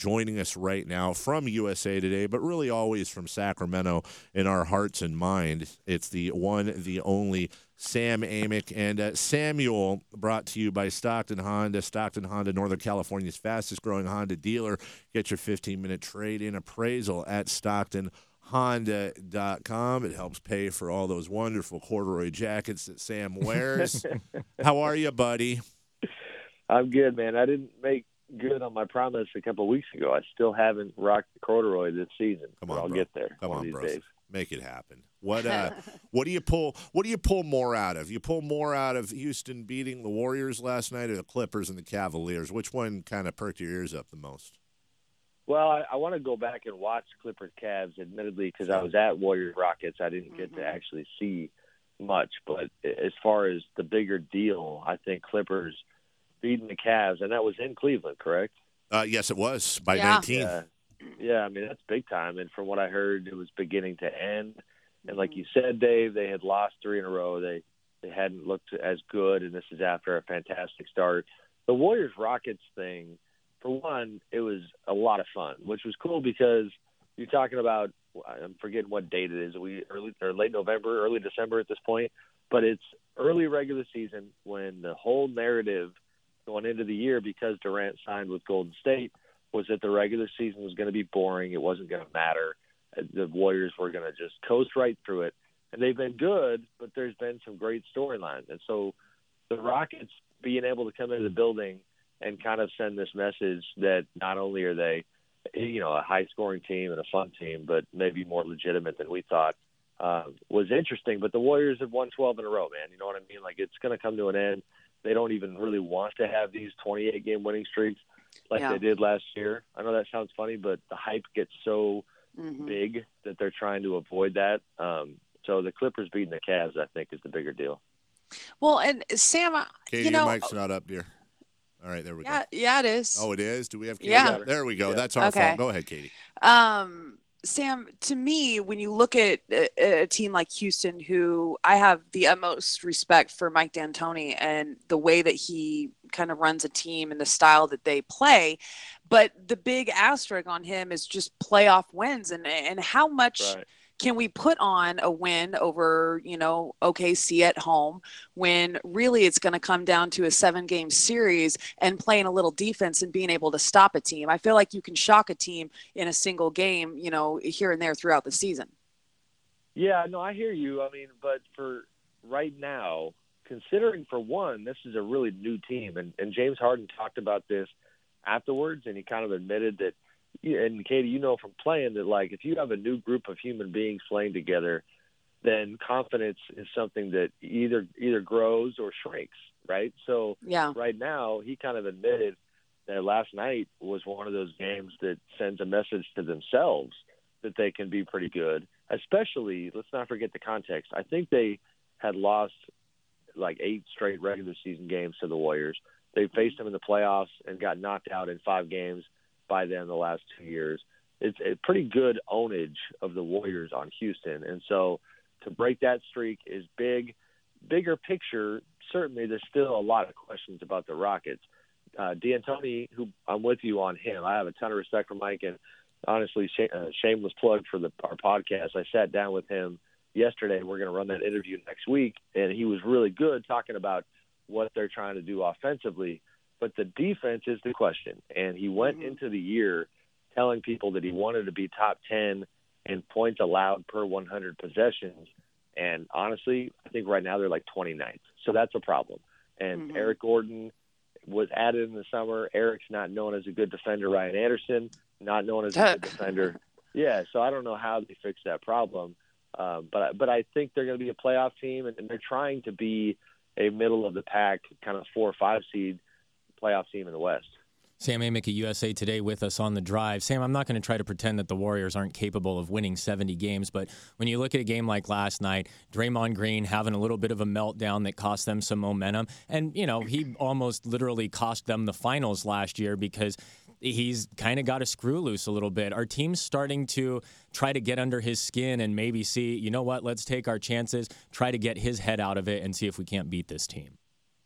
joining us right now from USA Today, but really always from Sacramento in our hearts and mind. It's the one, the only Sam Amick. And Samuel, brought to you by Stockton Honda. Stockton Honda, Northern California's fastest-growing Honda dealer. Get your 15-minute trade-in appraisal at StocktonHonda.com. It helps pay for all those wonderful corduroy jackets that Sam wears. How are you, buddy? I'm good, man. I didn't make good on my promise a couple of weeks ago. I still haven't rocked the corduroy this season. Come on, I'll bro. get there. Come on, these bro. days. Make it happen. What do you pull more out of? You pull more out of Houston beating the Warriors last night, or the Clippers and the Cavaliers? Which one kind of perked your ears up the most? Well, I want to go back and watch Clippers Cavs, admittedly, because I was at Warriors Rockets. I didn't get to actually see much. But as far as the bigger deal, I think Clippers beating the Cavs, and that was in Cleveland, correct? Yes, it was, by 19. Yeah, I mean, that's big time. And from what I heard, it was beginning to end. And like you said, Dave, they had lost 3 in a row. They hadn't looked as good, and this is after a fantastic start. The Warriors-Rockets thing, for one, it was a lot of fun, which was cool because you're talking about, I'm forgetting what date it is, early or late November, early December at this point, but it's early regular season when the whole narrative going into the year, because Durant signed with Golden State, was that the regular season was going to be boring. It wasn't going to matter. The Warriors were going to just coast right through it. And they've been good, but there's been some great storylines. And so the Rockets being able to come into the building and kind of send this message that not only are they, a high-scoring team and a fun team, but maybe more legitimate than we thought, was interesting. But the Warriors have won 12 in a row, man. You know what I mean? Like, it's going to come to an end. They don't even really want to have these 28-game winning streaks like they did last year. I know that sounds funny, but the hype gets so big that they're trying to avoid that. So the Clippers beating the Cavs, I think, is the bigger deal. Well, and Sam, Katie, your mic's not up, dear. All right, there we go. Yeah, it is. Oh, it is? Do we have Katie? Yeah. There we go. That's our fault. Go ahead, Katie. Sam, to me, when you look at a team like Houston, who I have the utmost respect for Mike D'Antoni and the way that he kind of runs a team and the style that they play, but the big asterisk on him is just playoff wins and how much can we put on a win over, OKC at home when really it's going to come down to a 7-game series and playing a little defense and being able to stop a team. I feel like you can shock a team in a single game, here and there throughout the season. Yeah, no, I hear you. I mean, but for right now, considering for one, this is a really new team, and James Harden talked about this afterwards, and he kind of admitted that, and Katie, from playing that, like, if you have a new group of human beings playing together, then confidence is something that either grows or shrinks, right? So right now, he kind of admitted that last night was one of those games that sends a message to themselves that they can be pretty good, especially, let's not forget the context. I think they had lost like 8 straight regular season games to the Warriors. They faced them in the playoffs and got knocked out in 5 games by them the last 2 years. It's a pretty good ownage of the Warriors on Houston. And so to break that streak is big. Bigger picture, certainly there's still a lot of questions about the Rockets. D'Antoni, who I'm with you on him. I have a ton of respect for Mike, and honestly, shameless plug for our podcast. I sat down with him yesterday. We're going to run that interview next week, and he was really good talking about what they're trying to do offensively. But the defense is the question. And he went into the year telling people that he wanted to be top 10 in points allowed per 100 possessions. And honestly, I think right now they're like 29th. So that's a problem. And Eric Gordon was added in the summer. Eric's not known as a good defender. Ryan Anderson, not known as a good defender. Yeah, so I don't know how they fix that problem. But I think they're going to be a playoff team, and they're trying to be a middle-of-the-pack kind of 4 or 5 seed playoff team in the West. Sam Amick at USA Today with us on The Drive. Sam, I'm not going to try to pretend that the Warriors aren't capable of winning 70 games, but when you look at a game like last night, Draymond Green having a little bit of a meltdown that cost them some momentum, and, he almost literally cost them the finals last year because he's kind of got a screw loose a little bit. Are teams starting to try to get under his skin and maybe see, you know what, let's take our chances, try to get his head out of it and see if we can't beat this team?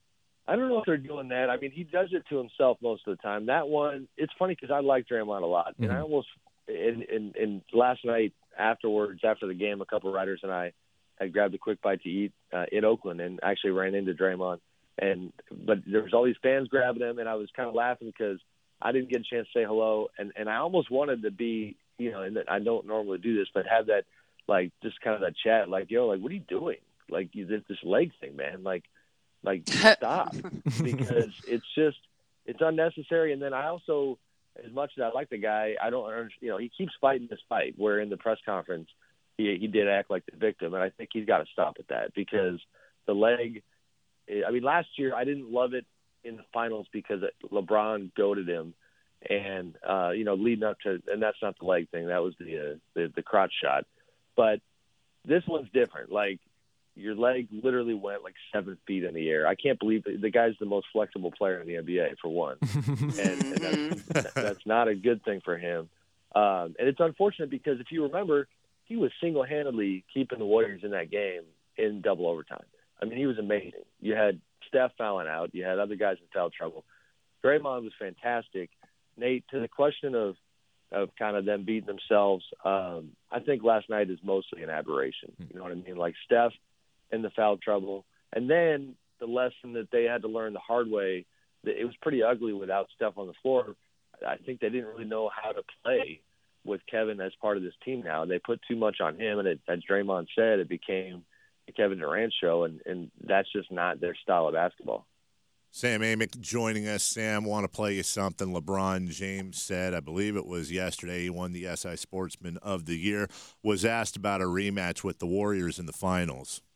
I don't know if they're doing that. I mean, he does it to himself most of the time. That one, it's funny because I like Draymond a lot, and I almost in last night afterwards, after the game, a couple of writers and I had grabbed a quick bite to eat in Oakland, and actually ran into Draymond. But there was all these fans grabbing him, and I was kind of laughing because I didn't get a chance to say hello, and I almost wanted to be, and I don't normally do this, but have that, like, just kind of that chat, like, yo, like, what are you doing? Like, you did this leg thing, man. Like stop, because it's unnecessary. And then I also, as much as I like the guy, I don't understand, he keeps fighting this fight where in the press conference he did act like the victim, and I think he's got to stop at that, because the leg, I mean, last year I didn't love it in the finals because LeBron goaded him, and leading up to, and that's not the leg thing, that was the crotch shot, but this one's different. Like, your leg literally went like 7 feet in the air. I can't believe the guy's the most flexible player in the NBA, for one. and that's not a good thing for him. And it's unfortunate because if you remember, he was single-handedly keeping the Warriors in that game in double overtime. I mean, he was amazing. You had Steph fouling out. You had other guys in foul trouble. Draymond was fantastic. Nate, to the question of kind of them beating themselves, I think last night is mostly an aberration. You know what I mean? Like, Steph in the foul trouble. And then the lesson that they had to learn the hard way, that it was pretty ugly without Steph on the floor. I think they didn't really know how to play with Kevin as part of this team now. They put too much on him, and as Draymond said, it became the Kevin Durant show, and that's just not their style of basketball. Sam Amick joining us. Sam, want to play you something LeBron James said, I believe it was yesterday, he won the SI Sportsman of the Year, was asked about a rematch with the Warriors in the finals.